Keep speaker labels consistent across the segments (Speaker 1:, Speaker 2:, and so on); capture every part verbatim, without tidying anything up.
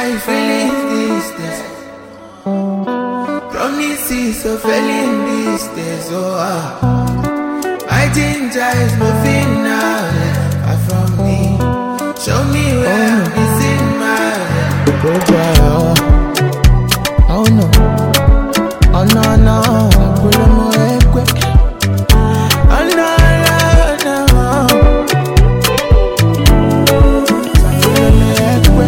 Speaker 1: my feelings these days. Promises of failing these days. Oh, ah. My ginger is moving now, far from me. Show me where I'm missing my.
Speaker 2: Oh boy, oh, oh no, oh no no, pulo mo ekwe. Oh no no no, pulo mo ekwe.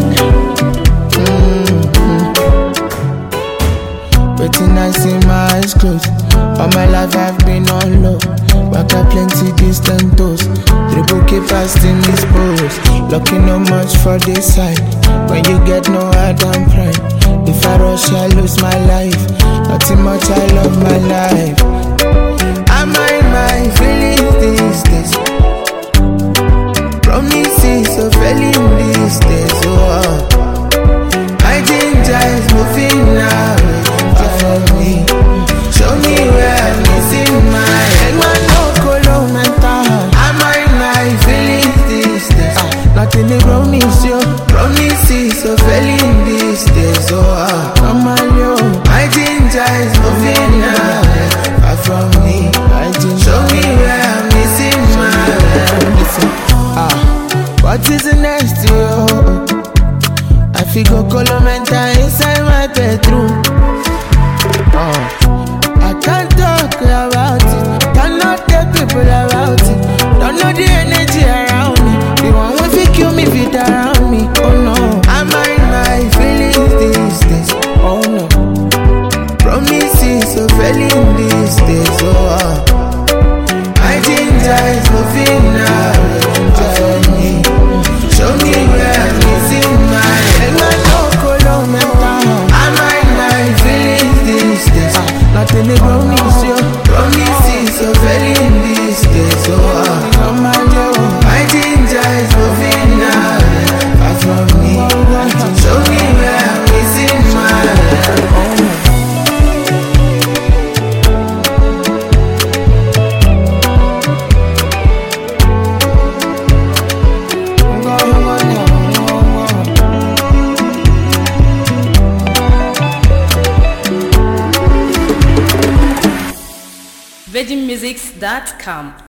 Speaker 2: Waiting I see my eyes closed. All my life I've been on low. Back up plenty distant toes. Dribble keep in this pose. Lucky no much for this side. When you get no hard and pride. If I rush I lose my life. Nothing much I love my life.
Speaker 1: I mind my feelings these days. Promises of failing these days. Oh, my ginger is moving now, far from me. Show me where I'm missing my.
Speaker 2: Man no colo mental.
Speaker 1: I mind my feelings these days.
Speaker 2: Ah, nothing they promise you.
Speaker 1: Promises of failing these days. Oh,
Speaker 2: Come on yo.
Speaker 1: my ginger is moving now, far from me.
Speaker 2: I just
Speaker 1: Show me where I'm missing my.
Speaker 2: listen. Ah, what is the next to you? I feel go colo mental inside my bedroom. Oh, I can't talk about it. Cannot tell people about it. Don't know the energy around me. The one will fi kill me if it around me. Oh no,
Speaker 1: I mind my feelings these days.
Speaker 2: oh no.
Speaker 1: Promises of failing these days. Oh, my ginger is moving now, far from me. Show me where I'm missing my.
Speaker 2: Man no colo mental.
Speaker 1: I mind my feelings these days.
Speaker 2: Nothing they promise you.
Speaker 1: Promises of failing these days. Oh,
Speaker 2: Come on yo.
Speaker 1: my ginger is moving now, far from me. Show me where I'm missing my.
Speaker 3: virgin musics dot com